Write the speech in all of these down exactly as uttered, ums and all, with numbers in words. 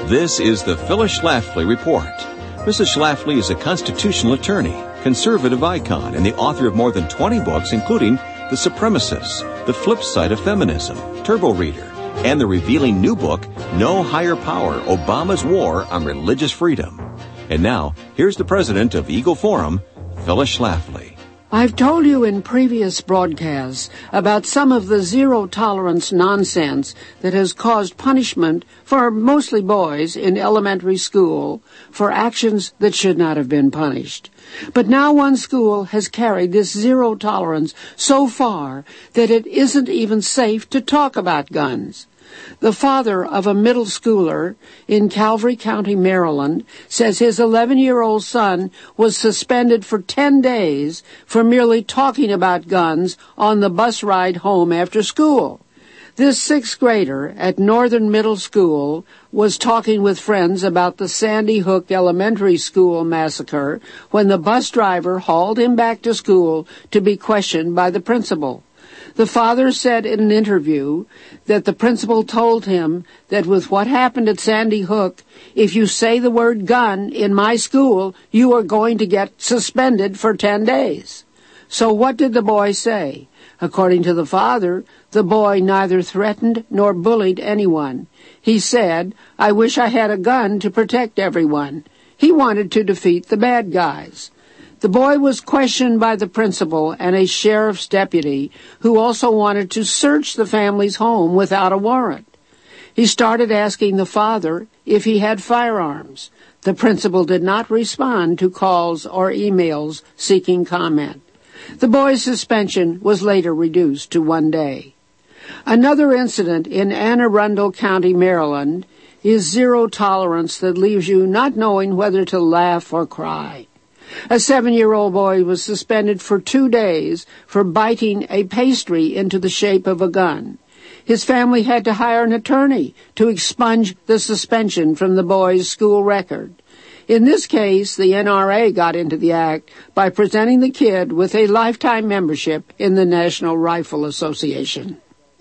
This is the Phyllis Schlafly Report. Missus Schlafly is a constitutional attorney, conservative icon, and the author of more than twenty books, including The Supremacists, The Flip Side of Feminism, Turbo Reader, and the revealing new book, No Higher Power, Obama's War on Religious Freedom. And now, here's the president of Eagle Forum, Phyllis Schlafly. I've told you in previous broadcasts about some of the zero-tolerance nonsense that has caused punishment for mostly boys in elementary school for actions that should not have been punished. But now one school has carried this zero tolerance so far that it isn't even safe to talk about guns. The father of a middle schooler in Calvary County, Maryland, says his eleven-year-old son was suspended for ten days for merely talking about guns on the bus ride home after school. This sixth grader at Northern Middle School was talking with friends about the Sandy Hook Elementary School massacre when the bus driver hauled him back to school to be questioned by the principal. The father said in an interview that the principal told him that with what happened at Sandy Hook, if you say the word gun in my school, you are going to get suspended for ten days. So what did the boy say? According to the father, the boy neither threatened nor bullied anyone. He said, I wish I had a gun to protect everyone. He wanted to defeat the bad guys. The boy was questioned by the principal and a sheriff's deputy who also wanted to search the family's home without a warrant. He started asking the father if he had firearms. The principal did not respond to calls or emails seeking comment. The boy's suspension was later reduced to one day. Another incident in Anne Arundel County, Maryland, is zero tolerance that leaves you not knowing whether to laugh or cry. A seven-year-old boy was suspended for two days for biting a pastry into the shape of a gun. His family had to hire an attorney to expunge the suspension from the boy's school record. In this case, the N R A got into the act by presenting the kid with a lifetime membership in the National Rifle Association.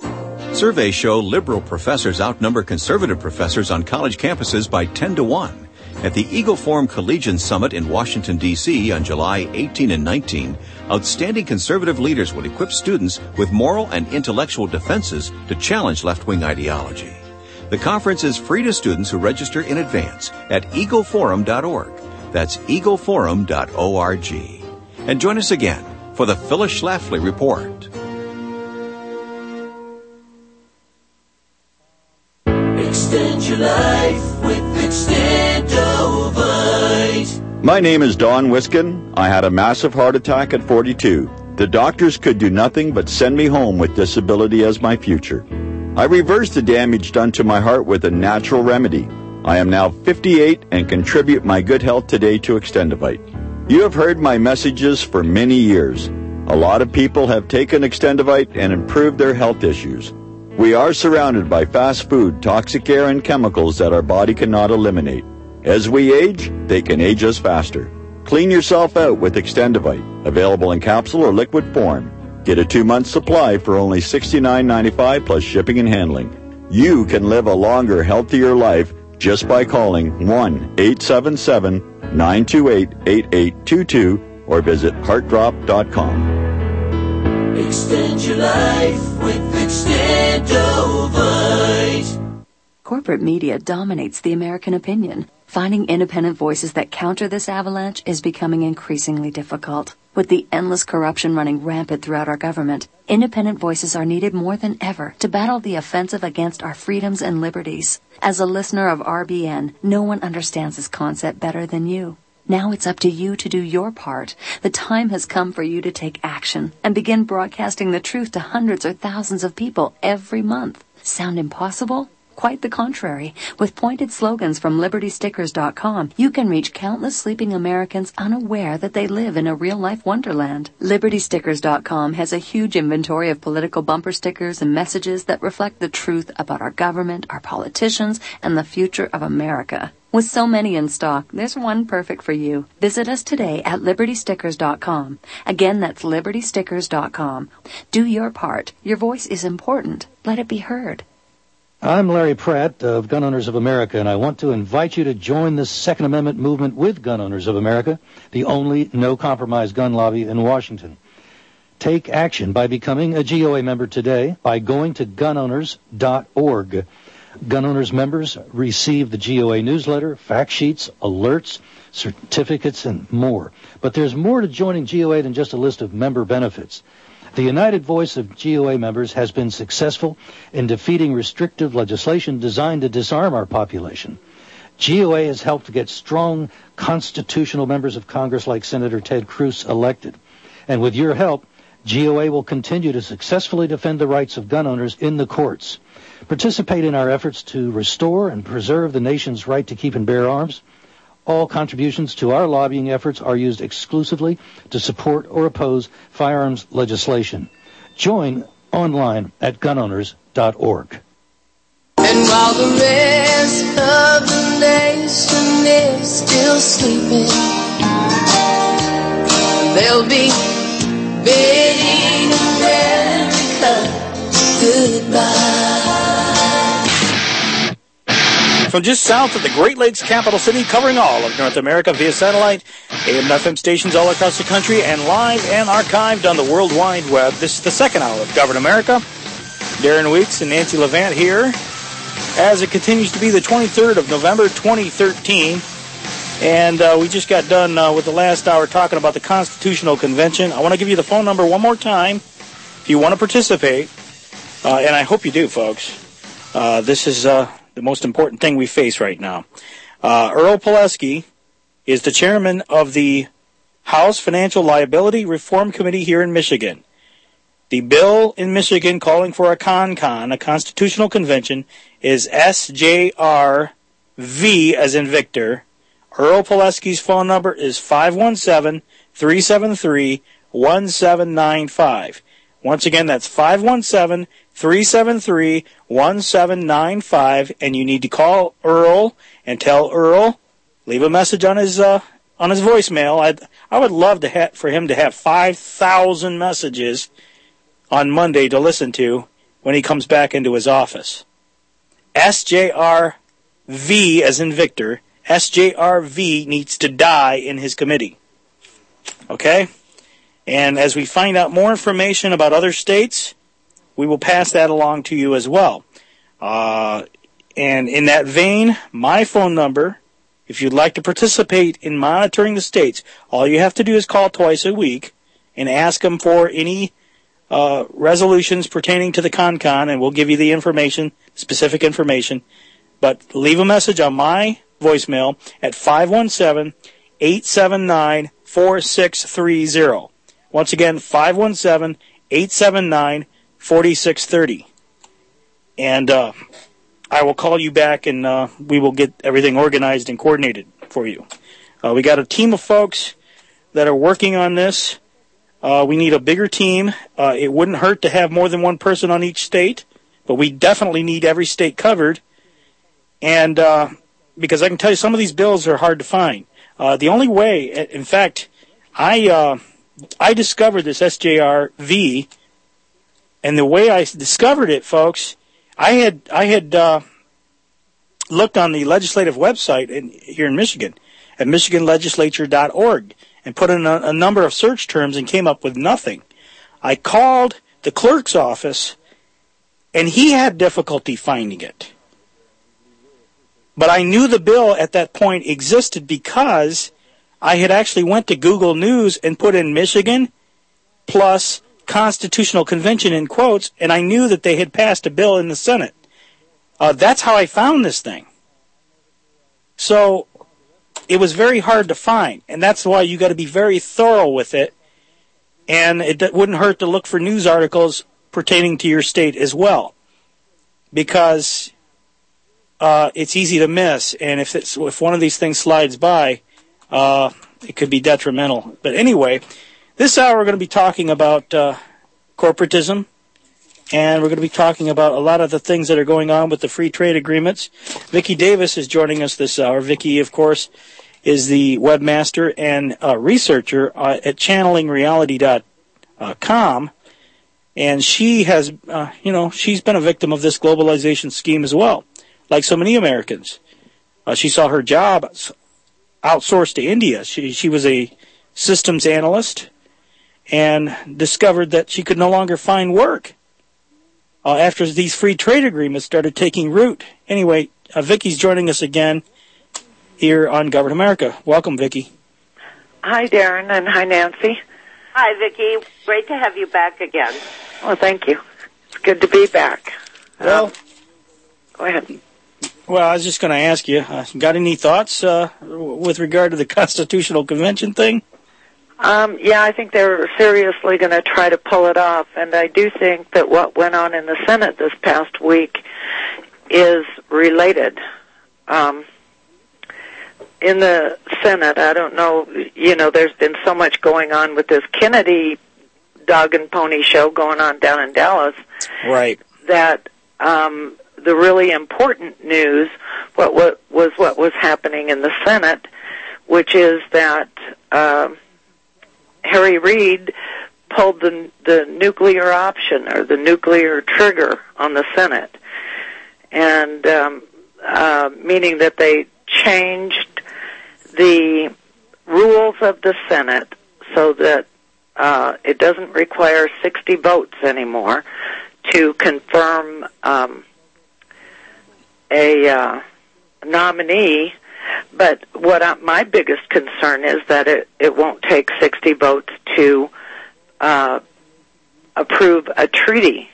Surveys show liberal professors outnumber conservative professors on college campuses by ten to one. At the Eagle Forum Collegian Summit in Washington, D C on July eighteenth and nineteenth, outstanding conservative leaders will equip students with moral and intellectual defenses to challenge left-wing ideology. The conference is free to students who register in advance at eagle forum dot org. That's eagle forum dot org. And join us again for the Phyllis Schlafly Report. Extend your life with Extendovite. My name is Don Wiskin. I had a massive heart attack at forty-two. The doctors could do nothing but send me home with disability as my future. I reversed the damage done to my heart with a natural remedy. I am now fifty-eight and contribute my good health today to Extendovite. You have heard my messages for many years. A lot of people have taken Extendovite and improved their health issues. We are surrounded by fast food, toxic air, and chemicals that our body cannot eliminate. As we age, they can age us faster. Clean yourself out with Extendovite, available in capsule or liquid form. Get a two-month supply for only sixty-nine ninety-five plus shipping and handling. You can live a longer, healthier life just by calling one eight seven seven, nine two eight, eight eight two two or visit heart drop dot com. Extend your life with Extendovite. Corporate media dominates the American opinion. Finding independent voices that counter this avalanche is becoming increasingly difficult. With the endless corruption running rampant throughout our government, independent voices are needed more than ever to battle the offensive against our freedoms and liberties. As a listener of R B N, no one understands this concept better than you. Now it's up to you to do your part. The time has come for you to take action and begin broadcasting the truth to hundreds or thousands of people every month. Sound impossible? Quite the contrary. With pointed slogans from liberty stickers dot com, you can reach countless sleeping Americans unaware that they live in a real-life wonderland. liberty stickers dot com has a huge inventory of political bumper stickers and messages that reflect the truth about our government, our politicians, and the future of America. With so many in stock, there's one perfect for you. Visit us today at liberty stickers dot com. Again, that's liberty stickers dot com. Do your part. Your voice is important. Let it be heard. I'm Larry Pratt of Gun Owners of America, and I want to invite you to join the Second Amendment movement with Gun Owners of America, the only no-compromise gun lobby in Washington. Take action by becoming a G O A member today by going to gun owners dot org. Gun Owners members receive the G O A newsletter, fact sheets, alerts, certificates, and more. But there's more to joining G O A than just a list of member benefits. The united voice of G O A members has been successful in defeating restrictive legislation designed to disarm our population. G O A has helped to get strong constitutional members of Congress like Senator Ted Cruz elected. And with your help, G O A will continue to successfully defend the rights of gun owners in the courts. Participate in our efforts to restore and preserve the nation's right to keep and bear arms. All contributions to our lobbying efforts are used exclusively to support or oppose firearms legislation. Join online at gun owners dot org. And while the rest of the nation is still sleeping, they'll be bidding America goodbye. From just south of the Great Lakes capital city, covering all of North America via satellite, A M and F M stations all across the country, and live and archived on the World Wide Web. This is the second hour of Govern America. Darren Weeks and Nancy Levant here, as it continues to be the twenty-third of November, twenty thirteen. And uh, we just got done uh, with the last hour talking about the Constitutional Convention. I want to give you the phone number one more time if you want to participate. Uh, and I hope you do, folks. Uh, this is... Uh, the most important thing we face right now. Uh, Earl Pulaski is the chairman of the House Financial Liability Reform Committee here in Michigan. The bill in Michigan calling for a CONCON, a constitutional convention, is S J R V as in Victor. Earl Pulaski's phone number is five one seven, three seven three, one seven nine five. Once again, that's five one seven, three seven three, one seven nine five, and you need to call Earl and tell Earl, leave a message on his uh, on his voicemail. I'd, I would love to ha- for him to have five thousand messages on Monday to listen to when he comes back into his office. S J R V as in Victor, S J R V needs to die in his committee. Okay? And as we find out more information about other states, we will pass that along to you as well. Uh, and in that vein, my phone number, if you'd like to participate in monitoring the states, all you have to do is call twice a week and ask them for any uh, resolutions pertaining to the CONCON, and we'll give you the information, specific information. But leave a message on my voicemail at five one seven, eight seven nine, four six three zero. Once again, five one seven, eight seven nine, four six three zero. And uh, I will call you back, and uh, we will get everything organized and coordinated for you. Uh, we got a team of folks that are working on this. Uh, we need a bigger team. Uh, it wouldn't hurt to have more than one person on each state, but we definitely need every state covered. And uh, because I can tell you some of these bills are hard to find. Uh, the only way, in fact, I... Uh, I discovered this S J R V, and the way I discovered it, folks, I had I had uh, looked on the legislative website in, here in Michigan at michigan legislature dot org and put in a, a number of search terms and came up with nothing. I called the clerk's office, and he had difficulty finding it. But I knew the bill at that point existed because I had actually went to Google News and put in Michigan plus Constitutional Convention in quotes, and I knew that they had passed a bill in the Senate. Uh, that's how I found this thing. So it was very hard to find, and that's why you got to be very thorough with it, and it wouldn't hurt to look for news articles pertaining to your state as well, because uh, it's easy to miss, and if it's, if one of these things slides by, Uh, it could be detrimental. But anyway, this hour we're going to be talking about uh, corporatism, and we're going to be talking about a lot of the things that are going on with the free trade agreements. Vicki Davis is joining us this hour. Vicki, of course, is the webmaster and uh, researcher uh, at channeling reality dot com. And she has, uh, you know, she's been a victim of this globalization scheme as well, like so many Americans. Uh, she saw her job outsourced to India. She she was a systems analyst and discovered that she could no longer find work uh, after these free trade agreements started taking root. Anyway, uh, Vicki's joining us again here on Govern America. Welcome, Vicki. Hi, Darren, and hi, Nancy. Hi, Vicki. Great to have you back again. Well, thank you. It's good to be back. Well, um, go ahead. Well, I was just going to ask you, uh, got any thoughts uh, with regard to the Constitutional Convention thing? Um, yeah, I think they're seriously going to try to pull it off, and I do think that what went on in the Senate this past week is related. Um, in the Senate, I don't know, you know, there's been so much going on with this Kennedy dog and pony show going on down in Dallas. Right. That um, the really important news what, what was what was happening in the Senate, which is that uh, Harry Reid pulled the, the nuclear option or the nuclear trigger on the Senate, and um, uh, meaning that they changed the rules of the Senate so that uh, it doesn't require sixty votes anymore to confirm um, a uh, nominee. But what I, my biggest concern is that it, it won't take sixty votes to uh, approve a treaty.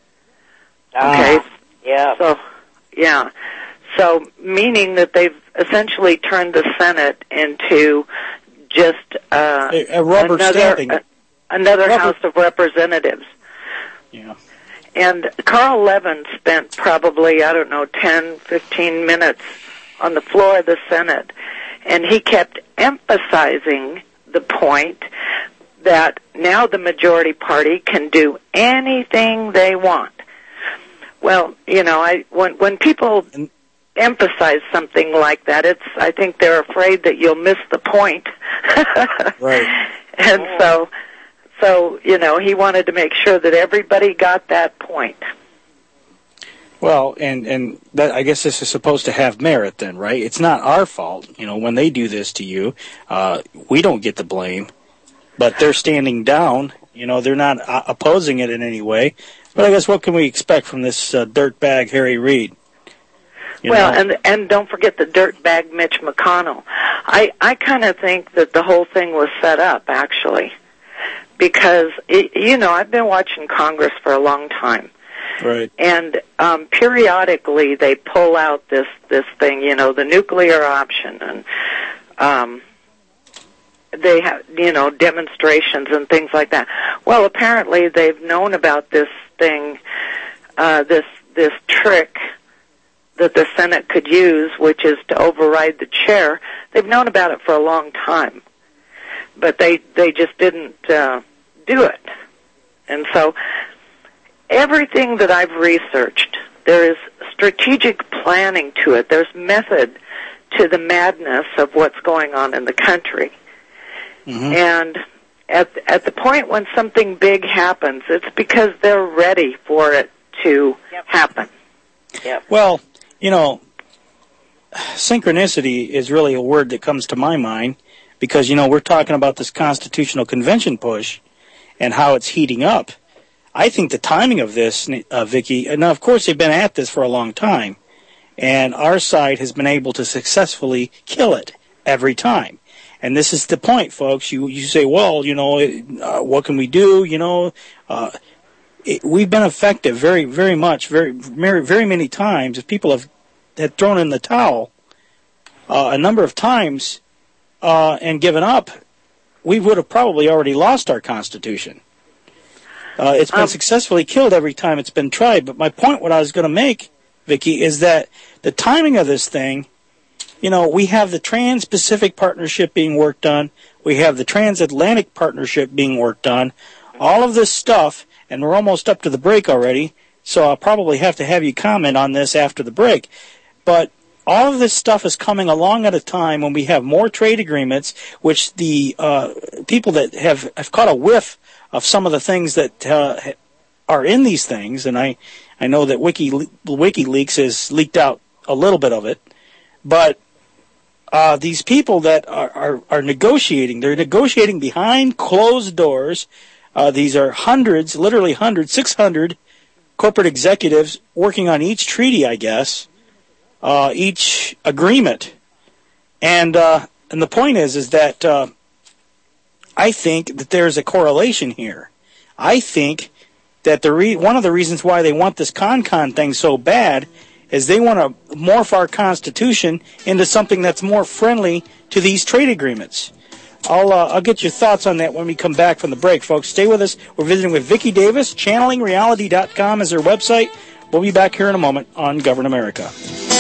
Okay? Ah, yeah. So, yeah. So, meaning that they've essentially turned the Senate into just uh, a, a rubber another, stamping. a, another rubber. House of Representatives. Yeah. And Carl Levin spent probably, I don't know, ten, fifteen minutes on the floor of the Senate, and he kept emphasizing the point that now the majority party can do anything they want. Well, you know, I when when people emphasize something like that, it's I think they're afraid that you'll miss the point. Right. And so, so you know, he wanted to make sure that everybody got that point. Well, and and that, I guess this is supposed to have merit then, right? It's not our fault, you know, when they do this to you. Uh, we don't get the blame, but they're standing down. You know, they're not uh, opposing it in any way. But I guess what can we expect from this uh, dirtbag Harry Reid? You well, know? and and don't forget the dirtbag Mitch McConnell. I I kind of think that the whole thing was set up, actually, because it, you know I've been watching Congress for a long time. Right. And um, periodically they pull out this this thing, you know, the nuclear option, and um, they have, you know, demonstrations and things like that. Well, apparently they've known about this thing, uh, this this trick that the Senate could use, which is to override the chair. They've known about it for a long time, but they they just didn't uh, do it, and so. Everything that I've researched, there is strategic planning to it. There's method to the madness of what's going on in the country. Mm-hmm. And at at the point when something big happens, it's because they're ready for it to yep. happen. Yep. Well, you know, synchronicity is really a word that comes to my mind because, you know, we're talking about this Constitutional Convention push and how it's heating up. I think the timing of this, uh, Vicki, and now of course they've been at this for a long time, and our side has been able to successfully kill it every time. And this is the point, folks. You you say, well, you know, uh, what can we do? You know, uh, it, we've been effective very, very much, very, very, very many times. If people have had thrown in the towel uh, a number of times uh, and given up, we would have probably already lost our Constitution. Uh, it's been um, successfully killed every time it's been tried. But my point, what I was going to make, Vicki, is that the timing of this thing, you know, we have the Trans-Pacific Partnership being worked on. We have the Transatlantic Partnership being worked on. All of this stuff, and we're almost up to the break already, so I'll probably have to have you comment on this after the break. But all of this stuff is coming along at a time when we have more trade agreements, which the uh, people that have, have caught a whiff of some of the things that uh, are in these things, and I, I know that Wiki WikiLeaks has leaked out a little bit of it, but uh, these people that are, are, are negotiating, they're negotiating behind closed doors. Uh, these are hundreds, literally hundreds, six hundred corporate executives working on each treaty, I guess, uh, each agreement. And uh, and the point is, is that uh, I think that there's a correlation here. I think that the re- one of the reasons why they want this CONCON thing so bad is they want to morph our Constitution into something that's more friendly to these trade agreements. I'll uh, I'll get your thoughts on that when we come back from the break, folks. Stay with us. We're visiting with Vicki Davis. channeling reality dot com is her website. We'll be back here in a moment on Govern America.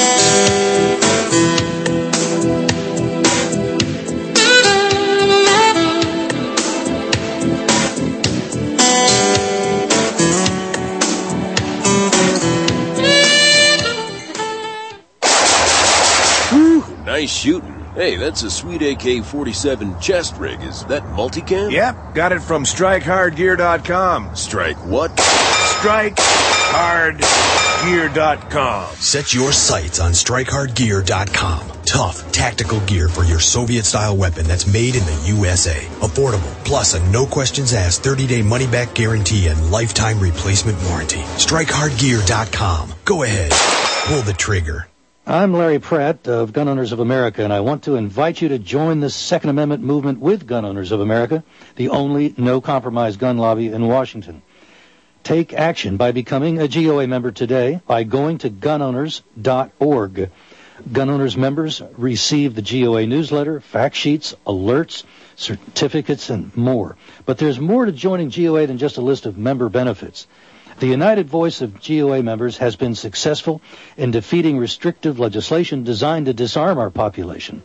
Whew, nice shooting. Hey, that's a sweet A K forty-seven chest rig. Is that multicam? Yep, got it from strike hard gear dot com. Strike what? strike hard gear dot com. Set your sights on strike hard gear dot com. Tough, tactical gear for your Soviet-style weapon that's made in the U S A. Affordable, plus a no-questions-asked thirty-day money-back guarantee and lifetime replacement warranty. strike hard gear dot com. Go ahead, pull the trigger. I'm Larry Pratt of Gun Owners of America, and I want to invite you to join the Second Amendment movement with Gun Owners of America, the only no-compromise gun lobby in Washington. Take action by becoming a G O A member today by going to gun owners dot org. Gun Owners members receive the G O A newsletter, fact sheets, alerts, certificates, and more. But there's more to joining G O A than just a list of member benefits. The united voice of G O A members has been successful in defeating restrictive legislation designed to disarm our population.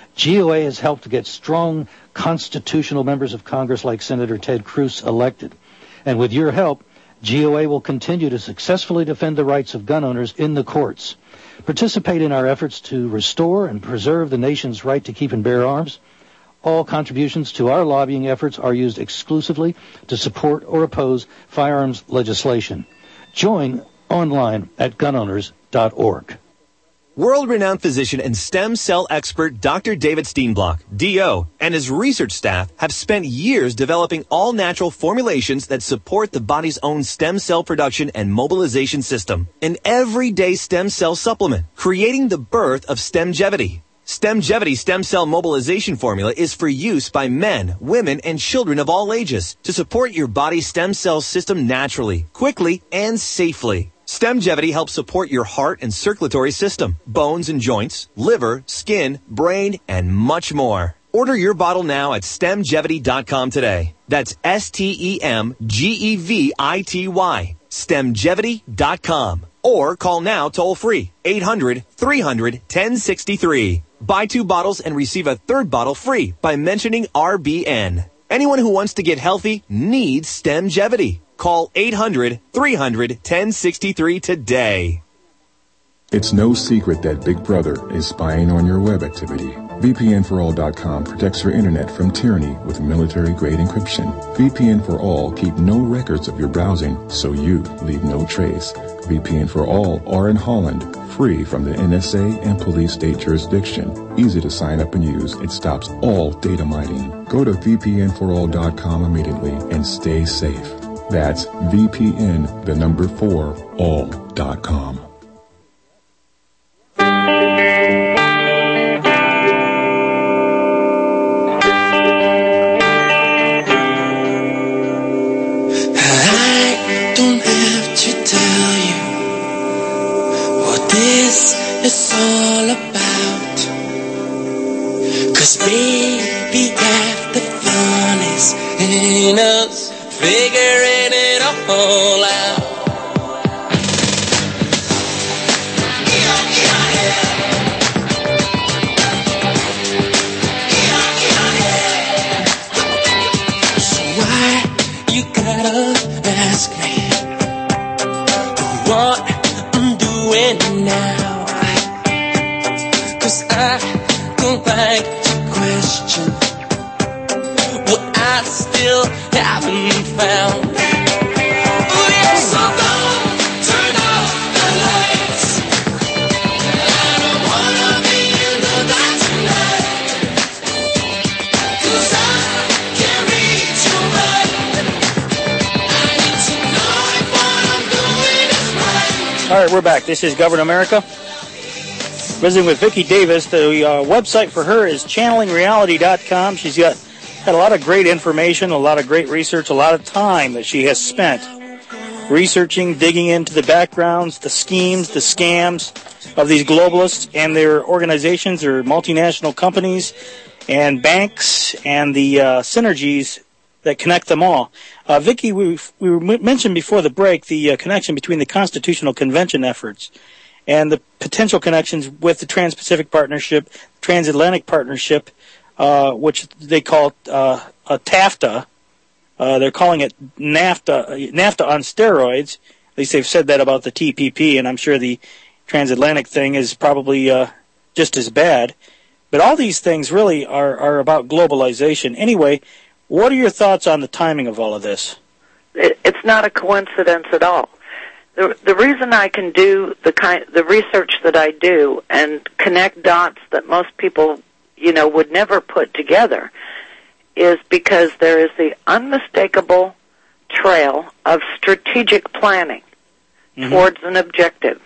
G O A has helped to get strong constitutional members of Congress like Senator Ted Cruz elected. And with your help, G O A will continue to successfully defend the rights of gun owners in the courts. Participate in our efforts to restore and preserve the nation's right to keep and bear arms. All contributions to our lobbying efforts are used exclusively to support or oppose firearms legislation. Join online at gun owners dot org. World-renowned physician and stem cell expert Doctor David Steenblock, D O, and his research staff have spent years developing all-natural formulations that support the body's own stem cell production and mobilization system. An everyday stem cell supplement, creating the birth of Stemgevity. Stemgevity stem cell mobilization formula is for use by men, women, and children of all ages to support your body's stem cell system naturally, quickly, and safely. Stemgevity helps support your heart and circulatory system, bones and joints, liver, skin, brain, and much more. Order your bottle now at stemgevity dot com today. That's S T E M G E V I T Y. stemgevity dot com. Or call now toll-free, eight hundred, three hundred, ten sixty-three. Buy two bottles and receive a third bottle free by mentioning R B N. Anyone who wants to get healthy needs Stemgevity. Call eight hundred, three hundred, ten sixty-three today. It's no secret that Big Brother is spying on your web activity. V P N for all dot com protects your internet from tyranny with military-grade encryption. V P N for All keep no records of your browsing, so you leave no trace. V P N for All are in Holland, free from the N S A and police state jurisdiction. Easy to sign up and use. It stops all data mining. Go to V P N for all dot com immediately and stay safe. That's V P N, the number four, all dot com. It's all about, 'cause baby, half the fun is in us figuring it all out. So why you gotta ask me what I'm doing now? I don't like to question what I still haven't found. Ooh, yeah. right, we're back. This is Govern America. Visiting with Vicki Davis. The uh, website for her is channeling reality dot com. She's got, got a lot of great information, a lot of great research, a lot of time that she has spent researching, digging into the backgrounds, the schemes, the scams of these globalists and their organizations, their multinational companies and banks, and the uh, synergies that connect them all. Uh, Vicki, we, we mentioned before the break the uh, connection between the Constitutional Convention efforts and the potential connections with the Trans-Pacific Partnership, Transatlantic Partnership, uh, which they call uh, a TAFTA. Uh, they're calling it NAFTA, NAFTA on steroids. At least they've said that about the T P P, and I'm sure the transatlantic thing is probably uh, just as bad. But all these things really are, are about globalization. Anyway, what are your thoughts on the timing of all of this? It, it's not a coincidence at all. The, the reason I can do the kind, the research that I do and connect dots that most people, you know, would never put together is because there is the unmistakable trail of strategic planning mm-hmm. towards an objective.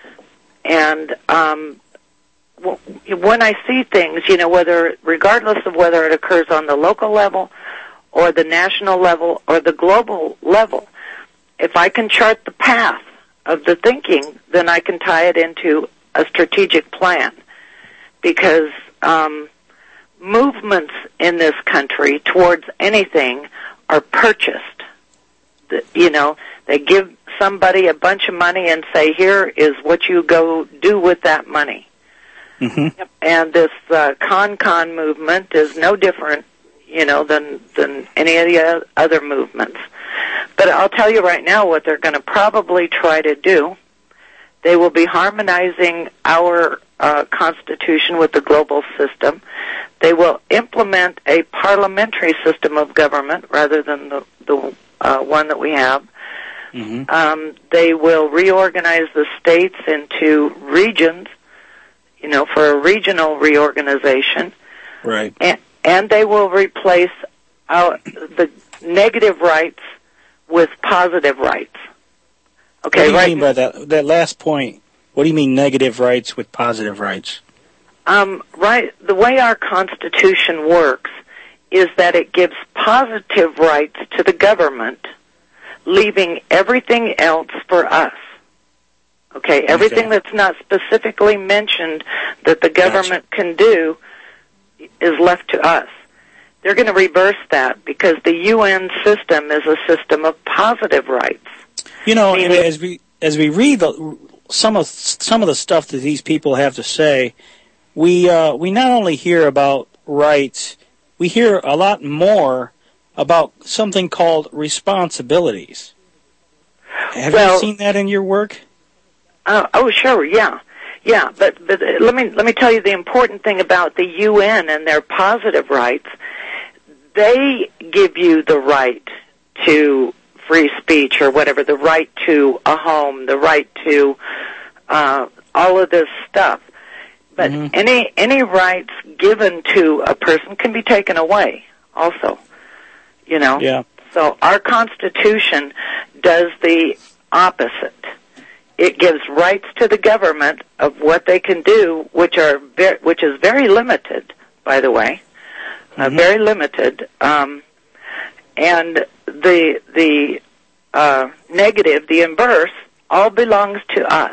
And um, w- when I see things, you know, whether regardless of whether it occurs on the local level or the national level or the global level, if I can chart the path of the thinking, then I can tie it into a strategic plan. Because um, movements in this country towards anything are purchased. The, you know, they give somebody a bunch of money and say, here is what you go do with that money. Mm-hmm. And this uh, con-con movement is no different, you know, than, than any of the other movements. But I'll tell you right now what they're going to probably try to do. They will be harmonizing our uh, Constitution with the global system. They will implement a parliamentary system of government rather than the, the uh, one that we have. Mm-hmm. Um, they will reorganize the states into regions, you know, for a regional reorganization. Right. And, and they will replace our, the negative rights with positive rights. Okay, what do you right? mean by that? That last point. What do you mean negative rights with positive rights? Um, right. The way our Constitution works is that it gives positive rights to the government, leaving everything else for us. Okay, everything okay. that's not specifically mentioned that the government gotcha. can do is left to us. They're going to reverse that because the U N system is a system of positive rights. You know, Meaning, as we as we read the, some of some of the stuff that these people have to say, we uh, we not only hear about rights, we hear a lot more about something called responsibilities. Have well, you seen that in your work? Uh, oh, sure, yeah. Yeah, but, but let me let me tell you the important thing about the U N and their positive rights. They give you the right to free speech or whatever, the right to a home, the right to uh, all of this stuff. But mm-hmm. any any rights given to a person can be taken away also, you know. Yeah. So our Constitution does the opposite. It gives rights to the government of what they can do, which are ver- which is very limited, by the way, mm-hmm. uh, very limited. Um, and the the uh, negative, the inverse, all belongs to us.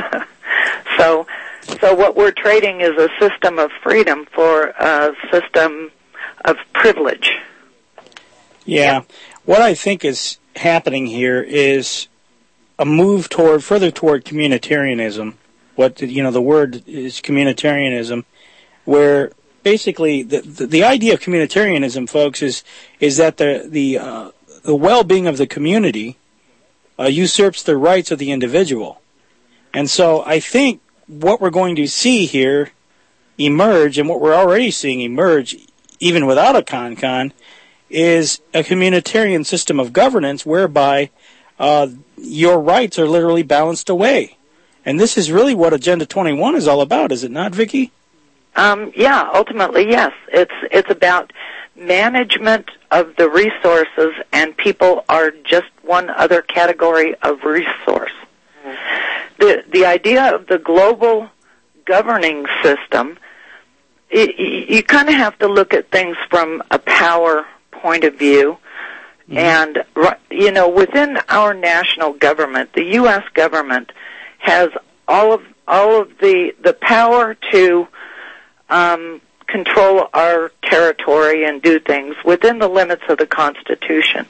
so, so what we're trading is a system of freedom for a system of privilege. Yeah, what I think is happening here is a move toward further toward communitarianism. What you know, the word is communitarianism, where basically the the, the idea of communitarianism, folks, is is that the the uh, the well-being of the community uh, usurps the rights of the individual, and so I think what we're going to see here emerge, and what we're already seeing emerge, even without a con-con, is a communitarian system of governance whereby uh, your rights are literally balanced away. And this is really what Agenda twenty-one is all about, is it not, Vicki? Um, yeah, ultimately, yes. It's it's about management of the resources, and people are just one other category of resource. the the idea of the global governing system, it, you, you kind of have to look at things from a power point of view. Mm-hmm. And, you know, within our national government, the U S government has all of all of the the power to um, control our territory and do things within the limits of the Constitution.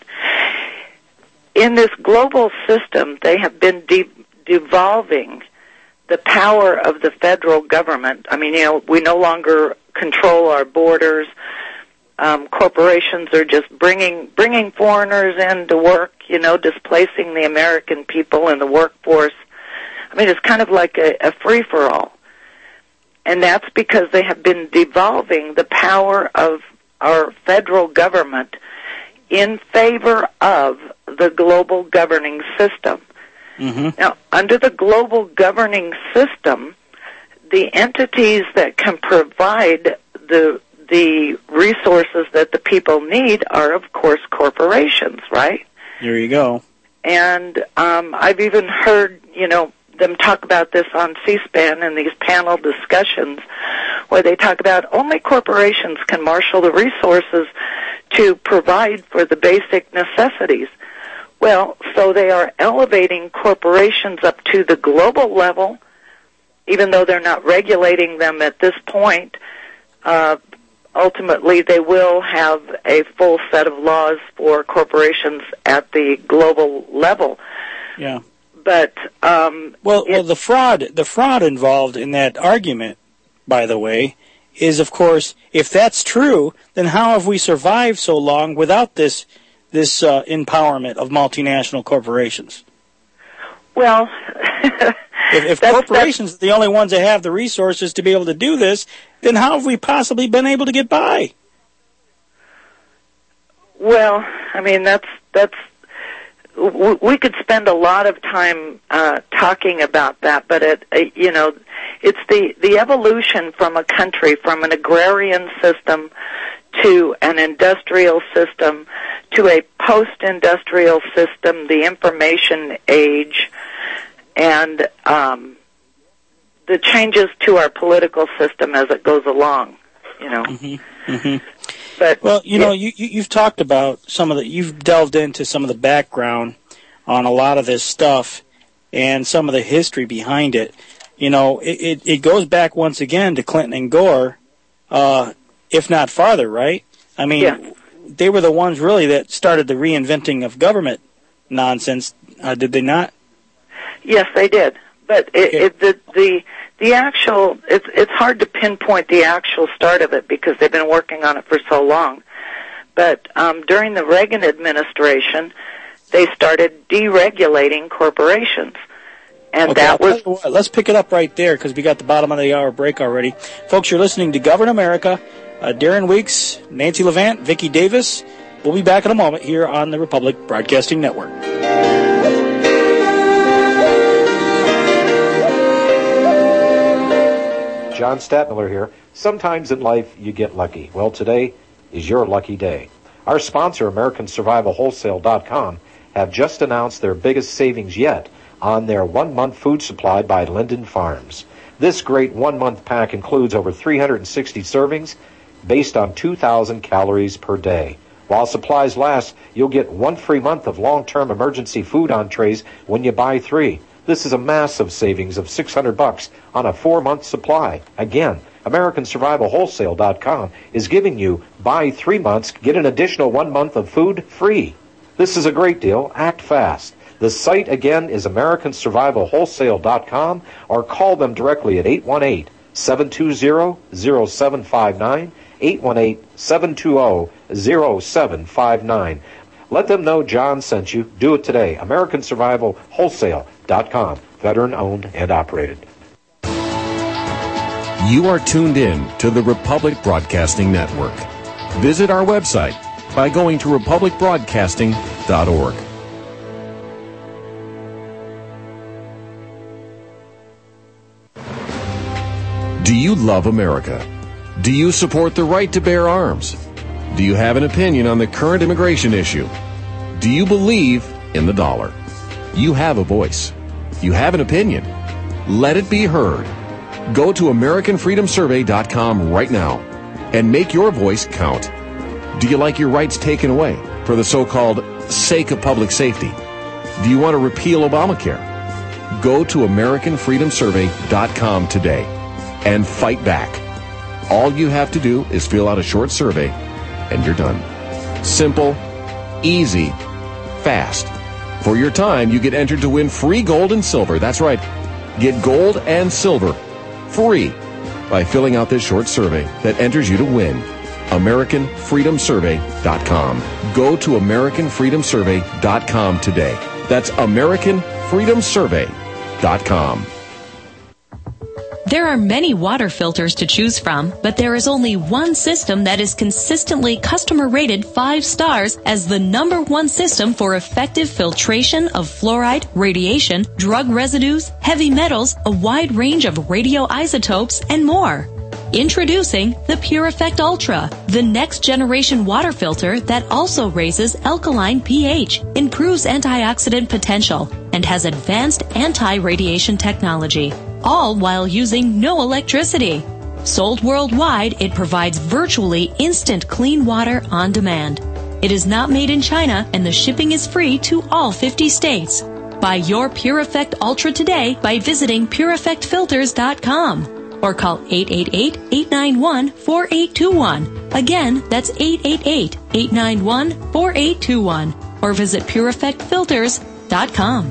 In this global system, they have been de- devolving the power of the federal government. I mean, you know, we no longer control our borders. Um, corporations are just bringing bringing foreigners in to work, you know, displacing the American people in the workforce. I mean, it's kind of like a, a free-for-all. And that's because they have been devolving the power of our federal government in favor of the global governing system. Mm-hmm. Now, under the global governing system, the entities that can provide the the resources that the people need are, of course, corporations, right? There you go. And um, I've even heard, you know, them talk about this on C-SPAN in these panel discussions where they talk about only corporations can marshal the resources to provide for the basic necessities. Well, so they are elevating corporations up to the global level, even though they're not regulating them at this point. Uh, ultimately, they will have a full set of laws for corporations at the global level. Yeah. But um, well, well, the fraud, the fraud involved in that argument, by the way, is of course, if that's true, then how have we survived so long without this this uh, empowerment of multinational corporations? Well, if, if that's, corporations that's, are the only ones that have the resources to be able to do this, then how have we possibly been able to get by? Well, I mean, that's that's. We could spend a lot of time uh, talking about that, but it, uh, you know, it's the, the evolution from a country, from an agrarian system to an industrial system to a post-industrial system, the information age, and um, the changes to our political system as it goes along, you know. Mm-hmm. Mm-hmm. But, well, you know, you, you've talked about some of the, you've delved into some of the background on a lot of this stuff and some of the history behind it. You know, it, it, it goes back once again to Clinton and Gore, uh, if not farther, right? I mean, yeah. They were the ones really that started the reinventing of government nonsense, uh, did they not? Yes, they did. But it, okay. it, the the the actual it's it's hard to pinpoint the actual start of it because they've been working on it for so long. But um, during the Reagan administration, they started deregulating corporations, and okay, that I'll was. What, let's pick it up right there because we got the bottom of the hour break already, folks. You're listening to Govern America. Uh, Darren Weeks, Nancy Levant, Vicki Davis. We'll be back in a moment here on the Republic Broadcasting Network. John Stadtmiller here. Sometimes in life you get lucky. Well, today is your lucky day. Our sponsor, American Survival Wholesale dot com, have just announced their biggest savings yet on their one-month food supply by Linden Farms. This great one-month pack includes over three hundred sixty servings based on two thousand calories per day. While supplies last, you'll get one free month of long-term emergency food entrees when you buy three. This is a massive savings of six hundred bucks on a four-month supply. Again, American Survival Wholesale dot com is giving you buy three months, get an additional one month of food free. This is a great deal. Act fast. The site again is American Survival Wholesale dot com or call them directly at eight one eight, seven two zero, zero seven five nine, eight one eight, seven two zero, zero seven five nine. Let them know John sent you. Do it today. American Survival Wholesale dot com. Veteran owned and operated. You are tuned in to the Republic Broadcasting Network. Visit our website by going to republic broadcasting dot org. Do you love America? Do you support the right to bear arms? Do you have an opinion on the current immigration issue? Do you believe in the dollar? You have a voice. You have an opinion. Let it be heard. Go to American Freedom Survey dot com right now and make your voice count. Do you like your rights taken away for the so-called sake of public safety? Do you want to repeal Obamacare? Go to American Freedom Survey dot com today and fight back. All you have to do is fill out a short survey and you're done. Simple, easy, fast. For your time, you get entered to win free gold and silver. That's right. Get gold and silver free by filling out this short survey that enters you to win. American Freedom Survey dot com. Go to American Freedom Survey dot com today. That's American Freedom Survey dot com. There are many water filters to choose from, but there is only one system that is consistently customer rated five stars as the number one system for effective filtration of fluoride, radiation, drug residues, heavy metals, a wide range of radioisotopes, and more. Introducing the PureEffect Ultra, the next generation water filter that also raises alkaline pH, improves antioxidant potential, and has advanced anti-radiation technology, all while using no electricity. Sold worldwide, it provides virtually instant clean water on demand. It is not made in China, and the shipping is free to all fifty states. Buy your PureEffect Ultra today by visiting Pure Effect Filters dot com. Or call eight eight eight, eight nine one, four eight two one. Again, that's eight eight eight, eight nine one, four eight two one. Or visit Pure Effect Filters dot com.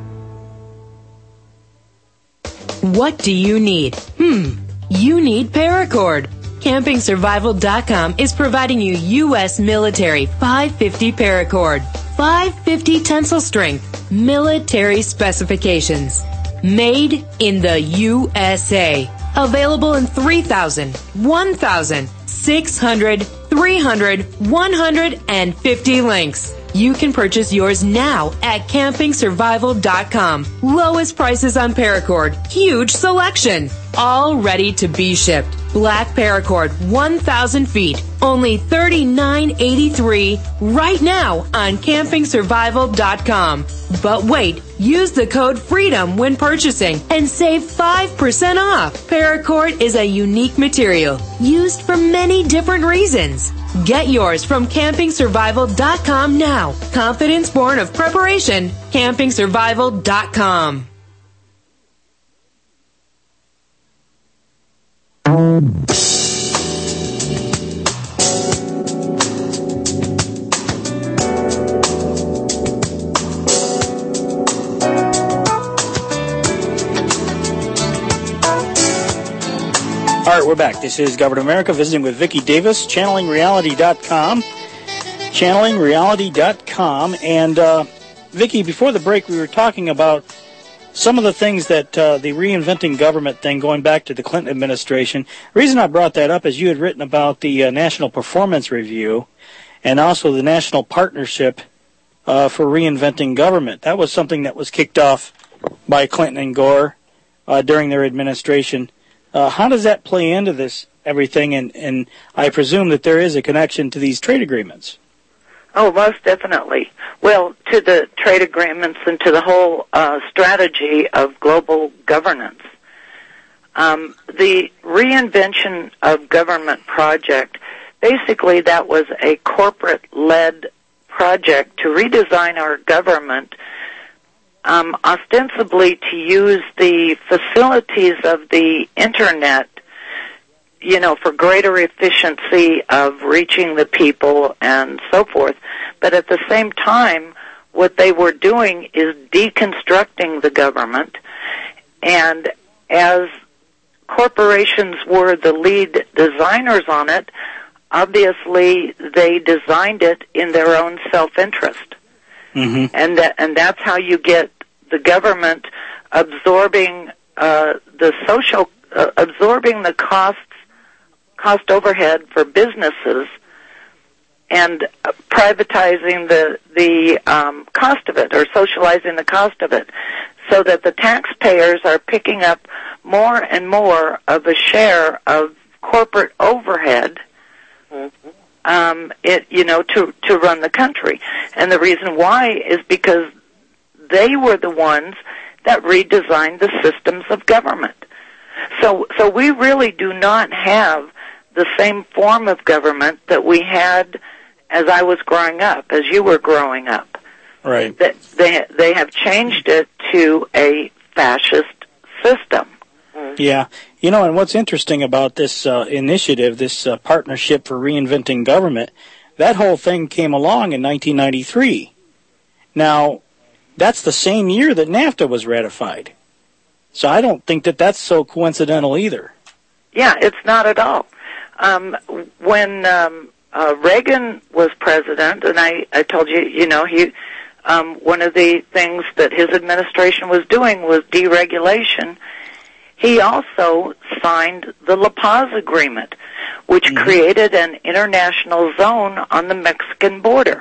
What do you need? Hmm, you need Paracord. Camping Survival dot com is providing you U S military five fifty Paracord. five fifty tensile strength, military specifications. Made in the U S A. Available in three thousand, one thousand, six hundred, three hundred, one hundred, and fifty links. You can purchase yours now at Camping Survival dot com. Lowest prices on Paracord. Huge selection. All ready to be shipped. Black Paracord, one thousand feet. Only thirty-nine eighty-three right now on Camping Survival dot com. But wait, use the code FREEDOM when purchasing and save five percent off. Paracord is a unique material used for many different reasons. Get yours from Camping Survival dot com now. Confidence born of preparation. Camping Survival dot com. All right, we're back. This is Government America visiting with Vicki Davis, channeling reality dot com. channeling reality dot com. And, uh, Vicki, before the break, we were talking about some of the things that uh, the reinventing government thing going back to the Clinton administration. The reason I brought that up is you had written about the uh, National Performance Review and also the National Partnership uh, for Reinventing Government. That was something that was kicked off by Clinton and Gore uh, during their administration. Uh, how does that play into this everything? And, and I presume that there is a connection to these trade agreements. Oh, most definitely. Well, to the trade agreements and to the whole uh, strategy of global governance. Um, the reinvention of government project, basically that was a corporate-led project to redesign our government, um, ostensibly to use the facilities of the Internet, you know, for greater efficiency of reaching the people and so forth. But at the same time, what they were doing is deconstructing the government. And as corporations were the lead designers on it, obviously they designed it in their own self-interest. Mm-hmm. And that, and that's how you get the government absorbing uh, the social, uh, absorbing the costs, cost overhead for businesses, and uh, privatizing the the um, cost of it, or socializing the cost of it, so that the taxpayers are picking up more and more of a share of corporate overhead. Mm-hmm. Um, it you know to to run the country, and the reason why is because they were the ones that redesigned the systems of government. So, so we really do not have the same form of government that we had as I was growing up, as you were growing up. Right. That they they have changed it to a fascist system. Yeah. You know, and what's interesting about this uh, initiative, this uh, Partnership for Reinventing Government, that whole thing came along in nineteen ninety-three. Now, that's the same year that NAFTA was ratified. So I don't think that that's so coincidental either. Yeah, it's not at all. Um, when um, uh, Reagan was president, and I, I told you, you know, he um, one of the things that his administration was doing was deregulation. He also signed the La Paz Agreement, which mm-hmm. created an international zone on the Mexican border.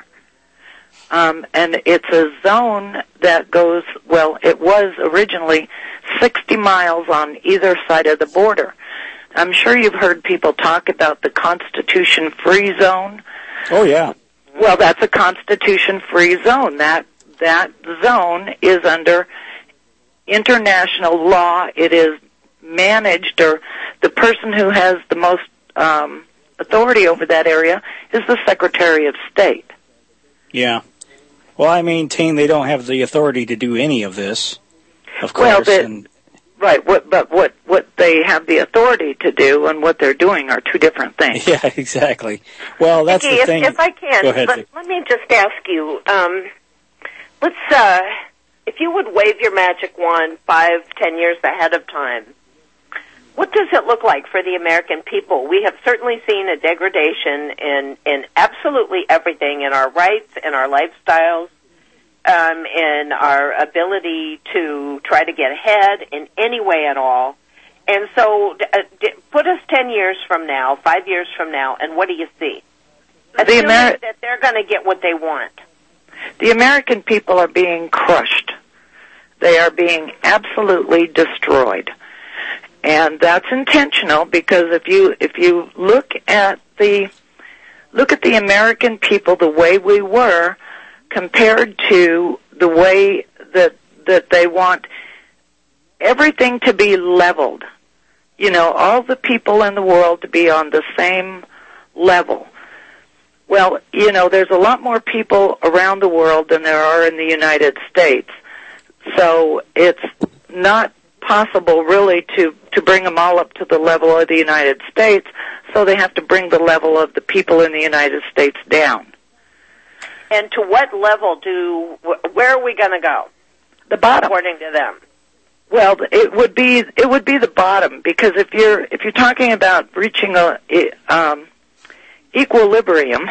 Um, and it's a zone that goes, well, it was originally sixty miles on either side of the border. I'm sure you've heard people talk about the Constitution-free zone. Oh, yeah. Well, that's a Constitution-free zone. That that zone is under international law. It is managed, or the person who has the most um, authority over that area is the Secretary of State. Yeah. Well, I maintain they don't have the authority to do any of this, of course. Well, the, and right, what, but what, what they have the authority to do and what they're doing are two different things. Yeah, exactly. Well, that's Vicki, the if, thing. If I can, Go ahead, let, let me just ask you, um, let's, uh, if you would wave your magic wand five, ten years ahead of time, what does it look like for the American people? We have certainly seen a degradation in, in absolutely everything, in our rights, in our lifestyles, um, in our ability to try to get ahead in any way at all. And so uh, d- put us ten years from now, five years from now, and what do you see? Assuming Ameri- that they're going to get what they want. The American people are being crushed. They are being absolutely destroyed. And that's intentional, because if you if you look at the look at the American people the way we were compared to the way that that they want everything to be leveled, you know, all the people in the world to be on the same level. Well, you know, there's a lot more people around the world than there are in the United States, so it's not possible really to to bring them all up to the level of the United States, so they have to bring the level of the people in the United States down. And to what level do, where are we going to go? The bottom. According to them. Well, it would be it would be the bottom, because if you're if you're talking about reaching a um, equilibrium,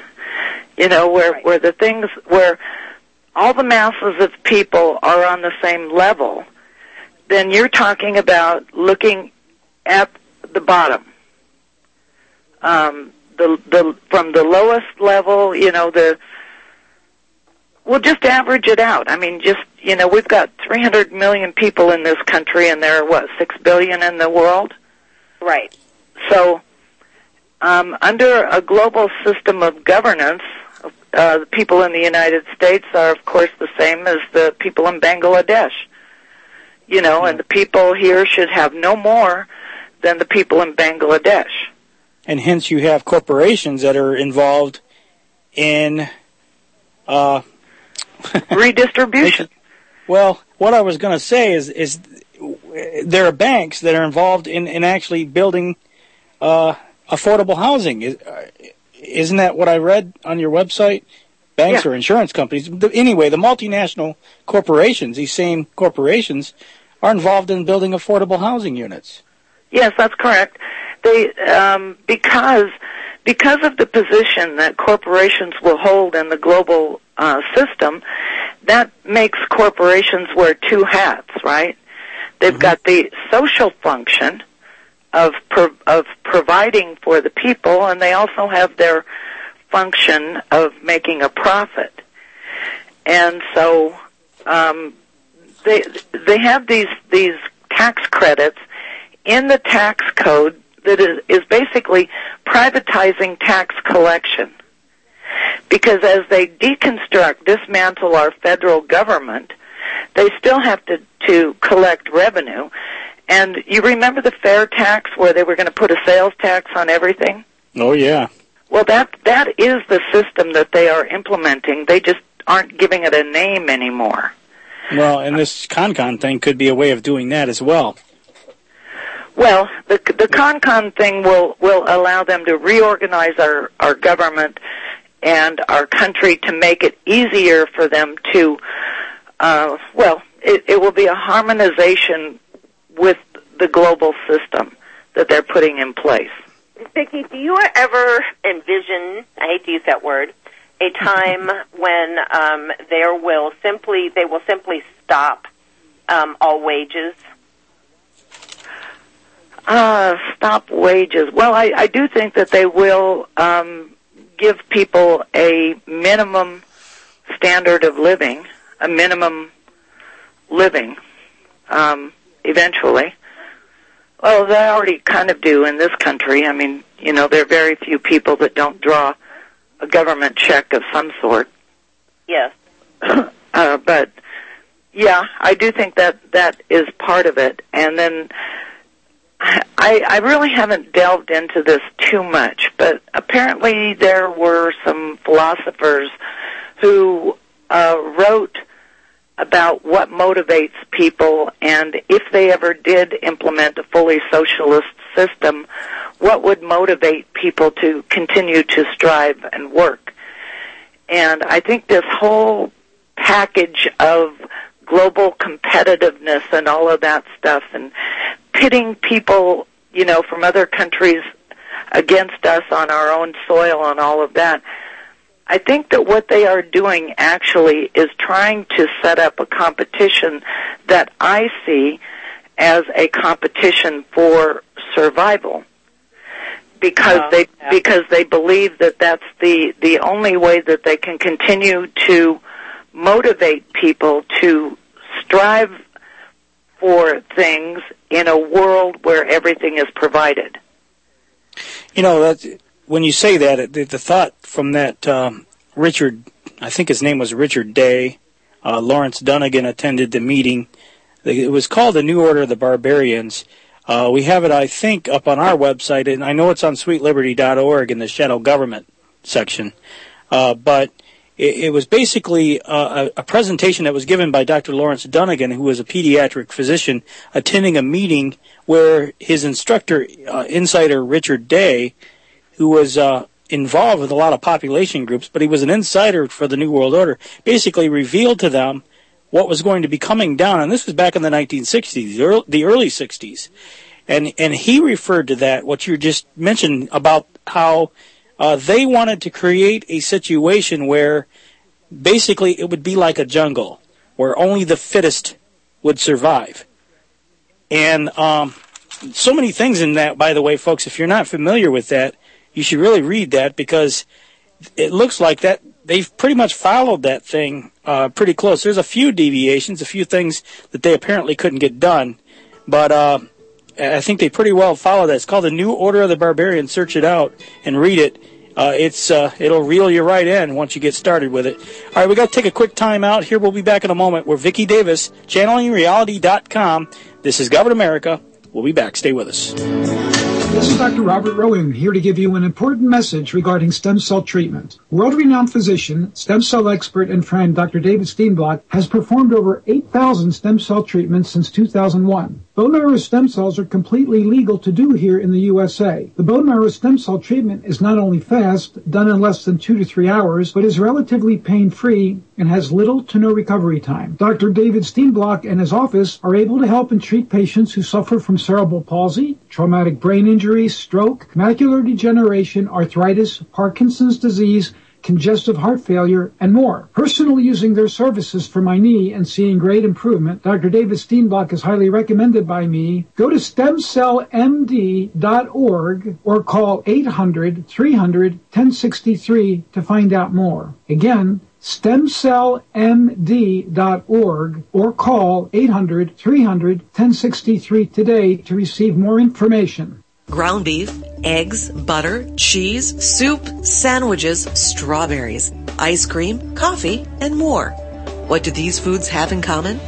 you know, where right. where the things where all the masses of people are on the same level, then you're talking about looking at the bottom. Um, the the from the lowest level, you know, the we'll just average it out. I mean, just, you know, we've got three hundred million people in this country, and there are, what, six billion in the world? Right. So, um, under a global system of governance, uh, the people in the United States are, of course, the same as the people in Bangladesh. You know, mm-hmm. and the people here should have no more than the people in Bangladesh. And hence you have corporations that are involved in uh, redistribution. Well, what I was going to say is, is there are banks that are involved in, in actually building uh, affordable housing. Is, uh, isn't that what I read on your website? Banks yeah. or insurance companies. Anyway, the multinational corporations, these same corporations, are involved in building affordable housing units. Yes, that's correct. They um, because because of the position that corporations will hold in the global uh, system, that makes corporations wear two hats, right? They've mm-hmm. got the social function of pro- of providing for the people, and they also have their function of making a profit. And so um, they they have these these tax credits in the tax code that is, is basically privatizing tax collection. Because as they deconstruct, dismantle our federal government, they still have to, to collect revenue. And you remember the fair tax where they were going to put a sales tax on everything? Oh, yeah. Well, that that is the system that they are implementing. They just aren't giving it a name anymore. Well, and this ConCon thing could be a way of doing that as well. Well, the the ConCon thing will, will allow them to reorganize our, our government and our country to make it easier for them to, uh, well, it, it will be a harmonization with the global system that they're putting in place. Vicki, do you ever envision, I hate to use that word, a time when um, there will simply they will simply stop um, all wages? Uh, stop wages. Well, I, I do think that they will um, give people a minimum standard of living, a minimum living, um, eventually. Well, they already kind of do in this country. I mean, you know, there are very few people that don't draw a government check of some sort. Yes. uh, but, yeah, I do think that that is part of it. And then I, I really haven't delved into this too much, but apparently there were some philosophers who uh, wrote about what motivates people, and if they ever did implement a fully socialist system, what would motivate people to continue to strive and work. And I think this whole package of global competitiveness and all of that stuff, and pitting people, you know, from other countries against us on our own soil and all of that, I think that what they are doing actually is trying to set up a competition that I see as a competition for survival, because Oh, they yeah. because they believe that that's the the only way that they can continue to motivate people to strive for things in a world where everything is provided. You know, that when you say that, the, the thought from that um, Richard, I think his name was Richard Day, uh, Lawrence Dunnigan attended the meeting. It was called the New Order of the Barbarians. Uh, we have it, I think, up on our website, and I know it's on sweet liberty dot org in the Shadow Government section. Uh, but it, it was basically uh, a, a presentation that was given by Doctor Lawrence Dunnigan, who was a pediatric physician, attending a meeting where his instructor, uh, insider Richard Day, who was uh, involved with a lot of population groups, but he was an insider for the New World Order, basically revealed to them what was going to be coming down. And this was back in the nineteen sixties, the early sixties. And and he referred to that, what you just mentioned, about how uh, they wanted to create a situation where basically it would be like a jungle, where only the fittest would survive. And um, so many things in that, by the way, folks, if you're not familiar with that, you should really read that, because it looks like that they've pretty much followed that thing uh, pretty close. There's a few deviations, a few things that they apparently couldn't get done, but uh, I think they pretty well follow that. It's called the New Order of the Barbarians. Search it out and read it. Uh, it's uh, it'll reel you right in once you get started with it. All right, we got to take a quick time out here. We'll be back in a moment. We're Vicki Davis, channeling reality dot com. This is Government America. We'll be back. Stay with us. This is Doctor Robert Rowan, here to give you an important message regarding stem cell treatment. World-renowned physician, stem cell expert, and friend Doctor David Steenblock has performed over eight thousand stem cell treatments since two thousand one. Bone marrow stem cells are completely legal to do here in the U S A. The bone marrow stem cell treatment is not only fast, done in less than two to three hours, but is relatively pain-free and has little to no recovery time. Doctor David Steenblock and his office are able to help and treat patients who suffer from cerebral palsy, traumatic brain injury, stroke, macular degeneration, arthritis, Parkinson's disease, congestive heart failure, and more. Personally using their services for my knee and seeing great improvement, Doctor David Steenblock is highly recommended by me. Go to stem cell m d dot org or call eight hundred, three hundred, ten sixty-three to find out more. Again, stem cell m d dot org or call eight hundred, three hundred, ten sixty-three today to receive more information. Ground beef, eggs, butter, cheese, soup, sandwiches, strawberries, ice cream, coffee, and more. What do these foods have in common?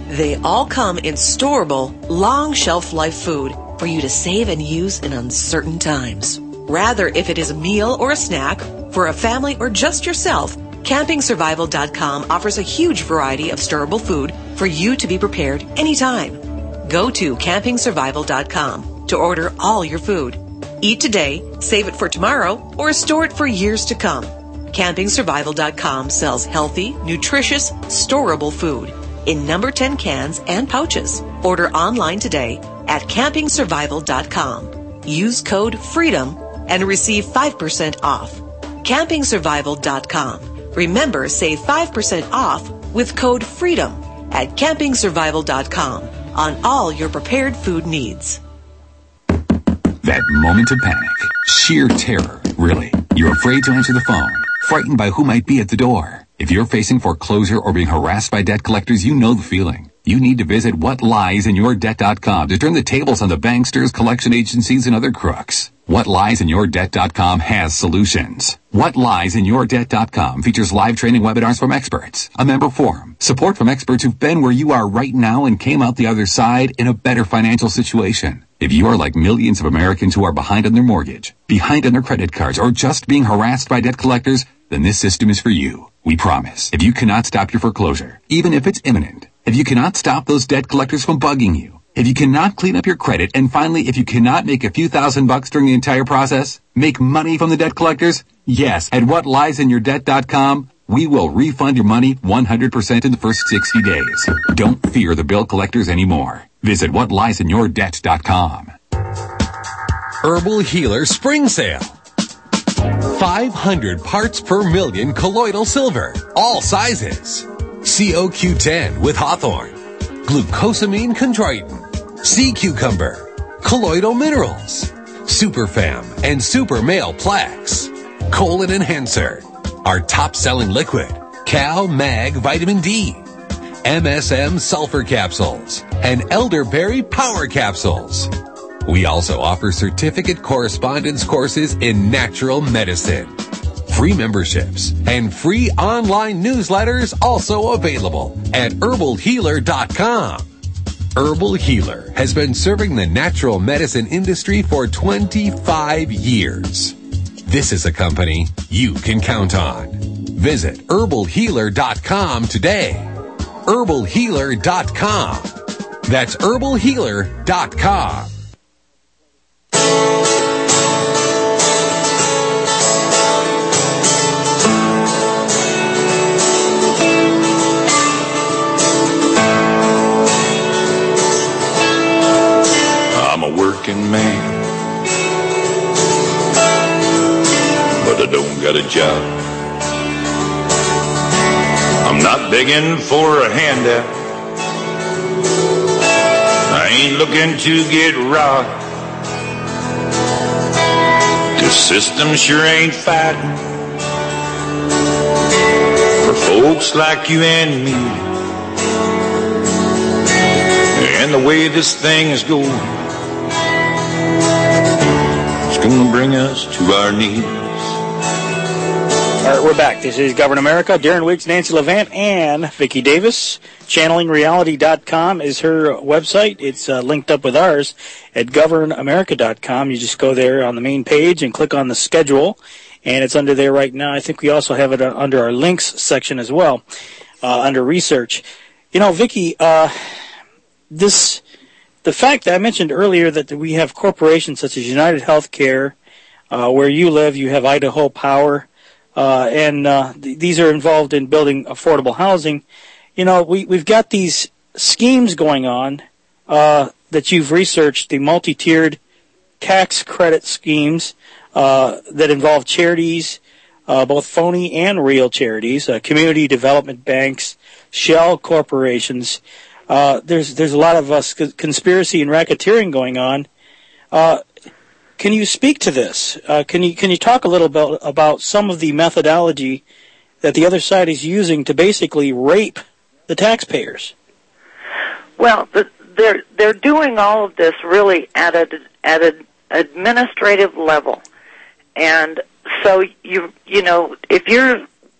They all come in storable, long shelf life food for you to save and use in uncertain times. Rather, if it is a meal or a snack, for a family or just yourself, Camping Survival dot com offers a huge variety of storable food for you to be prepared anytime. Go to Camping Survival dot com to order all your food. Eat today, save it for tomorrow, or store it for years to come. Camping Survival dot com sells healthy, nutritious, storable food in number ten cans and pouches. Order online today at Camping Survival dot com. Use code FREEDOM and receive five percent off. Camping Survival dot com. Remember, save five percent off with code FREEDOM at Camping Survival dot com on all your prepared food needs. That moment of panic, sheer terror, really. You're afraid to answer the phone, frightened by who might be at the door. If you're facing foreclosure or being harassed by debt collectors, you know the feeling. You need to visit what lies in your debt dot com to turn the tables on the banksters, collection agencies, and other crooks. what lies in your debt dot com has solutions. what lies in your debt dot com features live training webinars from experts, a member forum, support from experts who've been where you are right now and came out the other side in a better financial situation. If you are like millions of Americans who are behind on their mortgage, behind on their credit cards, or just being harassed by debt collectors, then this system is for you. We promise. If you cannot stop your foreclosure, even if it's imminent, if you cannot stop those debt collectors from bugging you, if you cannot clean up your credit, and finally, if you cannot make a few thousand bucks during the entire process, make money from the debt collectors, yes, at what lies in your debt dot com, we will refund your money one hundred percent in the first sixty days. Don't fear the bill collectors anymore. Visit what lies in your debt dot com. Herbal Healer Spring Sale. five hundred parts per million colloidal silver, all sizes. C O Q ten with hawthorn, glucosamine chondroitin, sea cucumber, colloidal minerals, Superfam and Super Male Plaques, colon enhancer, our top-selling liquid, Cal Mag Vitamin D, M S M sulfur capsules, and elderberry power capsules. We also offer certificate correspondence courses in natural medicine. Free memberships and free online newsletters also available at herbal healer dot com. Herbal Healer has been serving the natural medicine industry for twenty-five years. This is a company you can count on. Visit herbal healer dot com today. herbal healer dot com. That's herbal healer dot com. I'm a working man, but I don't got a job. I'm not begging for a handout. I ain't looking to get robbed. The system sure ain't fighting for folks like you and me. And the way this thing is going, it's gonna bring us to our knees. All right, we're back. This is Govern America. Darren Wiggs, Nancy Levant, and Vicki Davis. channeling reality dot com is her website. It's uh, linked up with ours at govern america dot com. You just go there on the main page and click on the schedule, and it's under there right now. I think we also have it under our links section as well, uh, under research. You know, Vicki, uh, this the fact that I mentioned earlier that we have corporations such as United Healthcare, uh, where you live, you have Idaho Power. Uh, and uh, th- these are involved in building affordable housing. You know, we, we've got these schemes going on uh, that you've researched, the multi-tiered tax credit schemes uh, that involve charities, uh, both phony and real charities, uh, community development banks, shell corporations. Uh, there's there's a lot of uh, conspiracy and racketeering going on. Uh, Can you speak to this? Uh, can you can you talk a little bit about some of the methodology that the other side is using to basically rape the taxpayers? Well, the, they're they're doing all of this really at a at an administrative level, and so you you know if you're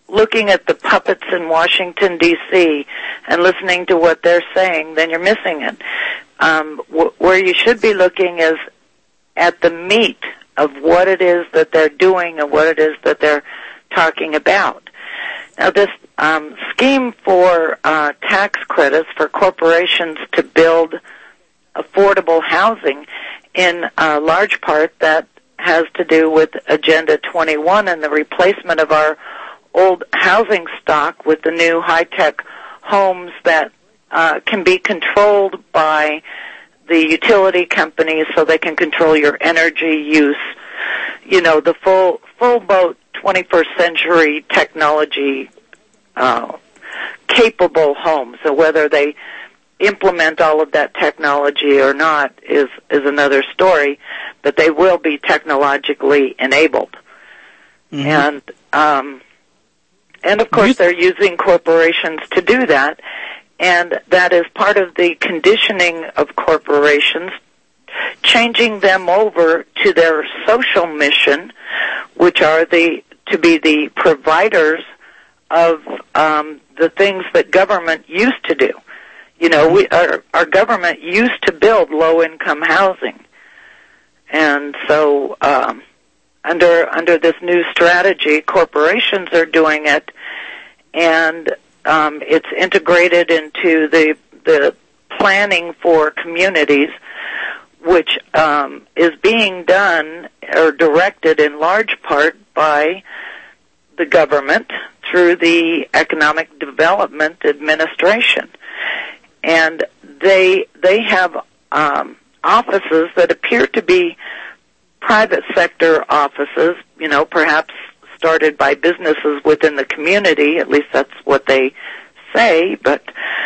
looking at the puppets in Washington, D C and listening to what they're saying, then you're missing it. Um, wh- where you should be looking is at the meat of what it is that they're doing and what it is that they're talking about. Now, this um, scheme for uh, tax credits for corporations to build affordable housing, in uh, large part, that has to do with Agenda twenty-one and the replacement of our old housing stock with the new high-tech homes that uh, can be controlled by the utility companies so they can control your energy use. You know, the full, full boat twenty-first century technology uh, capable homes. So whether they implement all of that technology or not is, is another story, but they will be technologically enabled. Mm-hmm. And, um, and of course they're using corporations to do that, and that is part of the conditioning of corporations, changing them over to their social mission, which are the, to be the providers of, um, the things that government used to do. You know, we, our, our government used to build low-income housing, and so um, under under this new strategy, corporations are doing it, and um, it's integrated into the the planning for communities, which um, is being done or directed in large part by the government through the Economic Development Administration. And they they have um, offices that appear to be private sector offices, you know, perhaps started by businesses within the community. At least that's what they say. But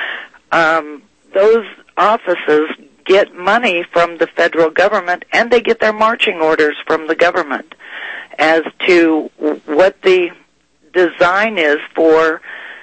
um, those offices get money from the federal government, and they get their marching orders from the government as to what the design is for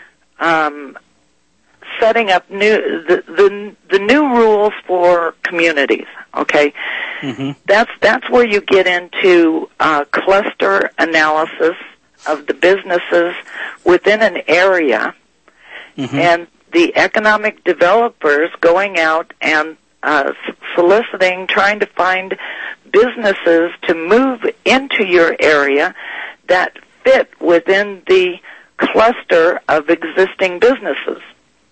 um setting up new the, the the new rules for communities. Okay, mm-hmm. that's that's where you get into uh, cluster analysis of the businesses within an area, mm-hmm. and the economic developers going out and uh, soliciting, trying to find businesses to move into your area that fit within the cluster of existing businesses.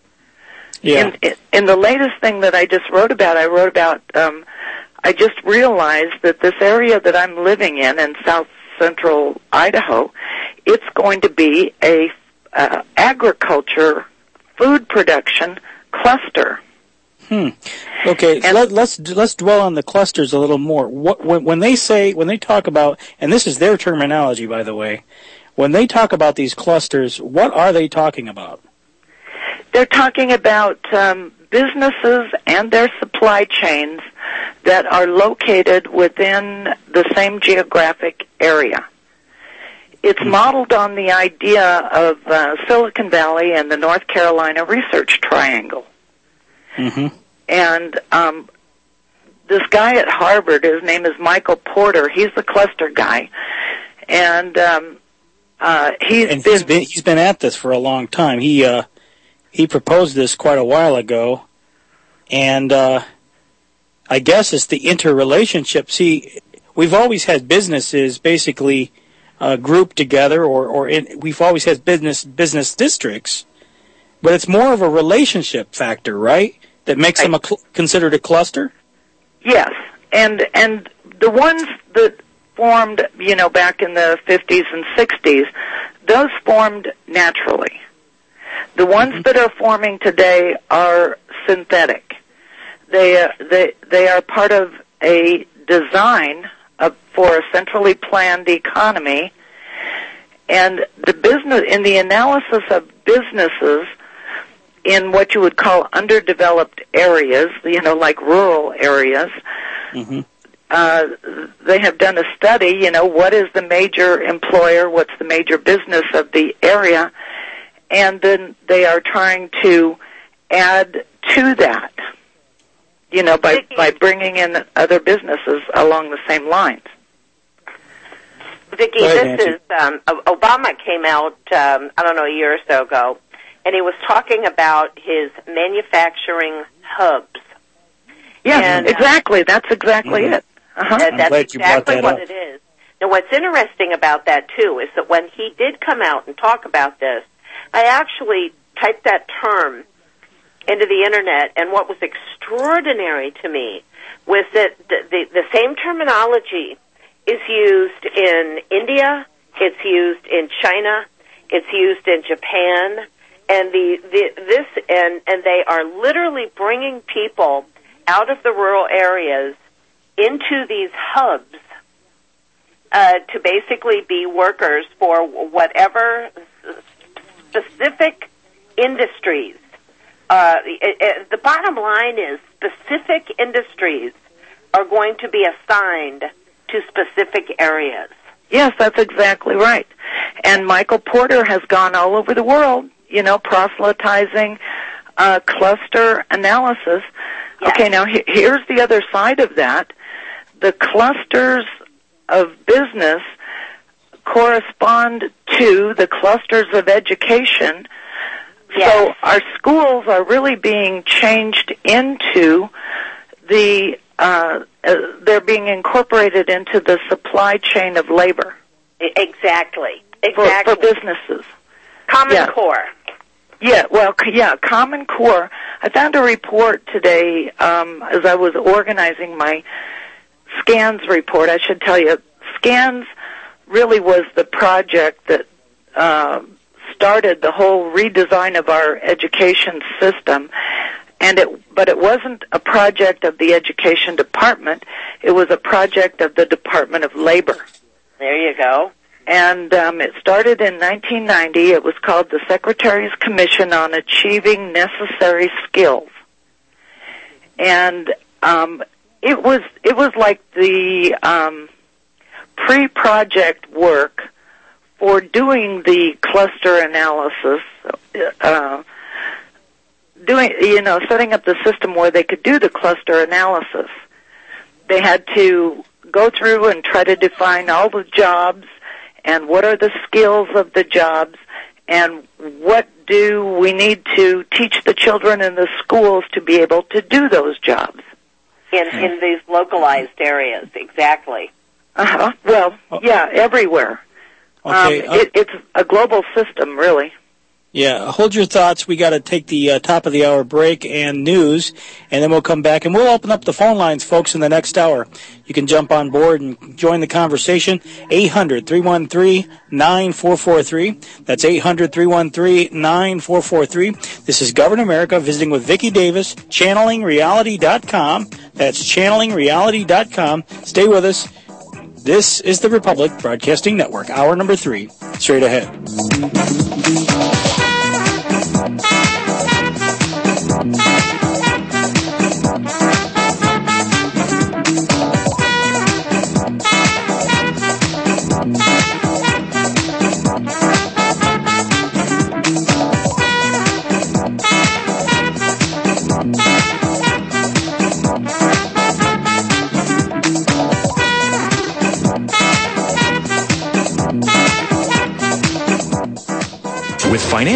Yeah. In, in the latest thing that I just wrote about, I wrote about, um, I just realized that this area that I'm living in, in south central Idaho, it's going to be a uh, agriculture, food production cluster. Hmm. Okay, and let, let's let's dwell on the clusters a little more. What, when, when they say, when they talk about, and this is their terminology, by the way, when they talk about these clusters, what are they talking about? They're talking about um, businesses and their supply chains that are located within the same geographic area. It's mm-hmm. modeled on the idea of uh, Silicon Valley and the North Carolina Research Triangle. Mm-hmm. And um, this guy at Harvard, his name is Michael Porter, he's the cluster guy. And um, uh, he's, and been, he's been he's been at this for a long time. He uh, he proposed this quite a while ago, and uh, I guess it's the interrelationship. See, we've always had businesses basically uh, grouped together, or or in, we've always had business business districts, but it's more of a relationship factor, right? That makes I, them a cl- considered a cluster. Yes, and and the ones that formed, you know, back in the fifties and sixties, those formed naturally. The ones mm-hmm. that are forming today are synthetic. They uh, they they are part of a design of, for a centrally planned economy, and the business in the analysis of businesses in what you would call underdeveloped areas, you know, like rural areas. Mm-hmm. Uh, they have done a study, you know, what is the major employer, what's the major business of the area, and then they are trying to add to that, you know, by, by bringing in other businesses along the same lines. Vicki, Go ahead, this Nancy. is, um, O- Obama came out, um, I don't know, a year or so ago, and he was talking about his manufacturing hubs. Yes, And, uh, exactly. That's exactly Mhm. it. Uh-huh. That- that's glad you brought exactly that what up. it is. Now, what's interesting about that, too, is that when he did come out and talk about this, I actually typed that term into the Internet, and what was extraordinary to me was that the, the, the same terminology is used in India, it's used in China, it's used in Japan, and the, the this and and they are literally bringing people out of the rural areas into these hubs uh, to basically be workers for whatever specific industries. Uh, it, it, the bottom line is specific industries are going to be assigned to specific areas. Yes, that's exactly right. And Michael Porter has gone all over the world, you know, proselytizing uh, cluster analysis. Yes. Okay, now he- here's the other side of that. The clusters of business correspond to the clusters of education. Yes. So our schools are really being changed into the, uh, uh, they're being incorporated into the supply chain of labor. Exactly. For, Exactly. for businesses. Common Yeah. Core. Yeah, well, c- yeah, Common Core. I found a report today um, as I was organizing my SCANS report. I should tell you, SCANS really was the project that uh, started the whole redesign of our education system. And it, but it wasn't a project of the education department. It was a project of the Department of Labor. There you go. And um, it started in nineteen ninety. It was called the Secretary's Commission on Achieving Necessary Skills. And um, it was it was like the um, pre-project work for doing the cluster analysis, uh, doing you know setting up the system where they could do the cluster analysis. They had to go through and try to define all the jobs and what are the skills of the jobs and what do we need to teach the children in the schools to be able to do those jobs. In in these localized areas, exactly. Uh-huh. Well, yeah, everywhere. Okay, um, uh, it, it's a global system, really. Yeah, hold your thoughts. We got to take the uh, top of the hour break and news, and then we'll come back and we'll open up the phone lines, folks, in the next hour. You can jump on board and join the conversation. eight hundred, three one three, nine four four three. That's eight hundred, three one three, nine four four three. This is Govern America visiting with Vicki Davis, channeling reality dot com. That's channeling reality dot com. Stay with us. This is the Republic Broadcasting Network, hour number three, straight ahead. Thank you.